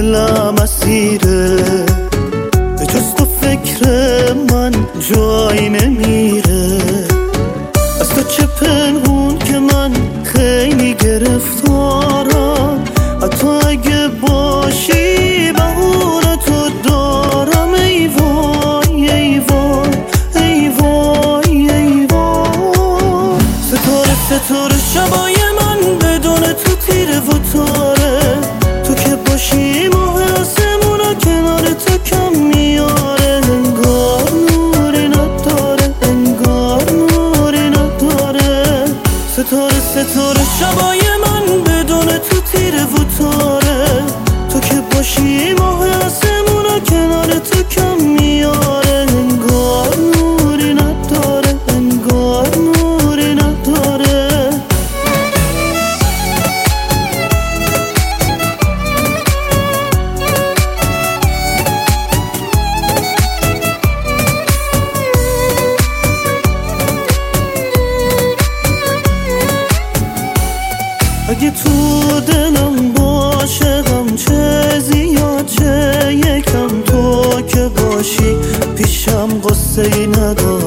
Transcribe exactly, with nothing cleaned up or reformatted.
دلم اسیره، به جز تو فکر من جایی نمیره. از تو چه پنهون که من خیلی گرفتارم، حتی اگه باشی بهونه تو دارم. ای وای ای وای ای وای ای وای. ستاره ستاره شبای من بدون تو تیره و تاره، تو که باشی ماه آسمونا کنار تو کم میاره. انگار نوری نداره، انگار نوری نداره. ستاره ستاره شبای من بدون تو تیره و تاره، تو که باشی ماه آسمونا کنار تو کم میاره. انگار نوری نداره، انگار نوری نداره. اگه تو دلم باشه غم چه زیاد چه یکم، تو که باشی پیشم قصه ای نداره.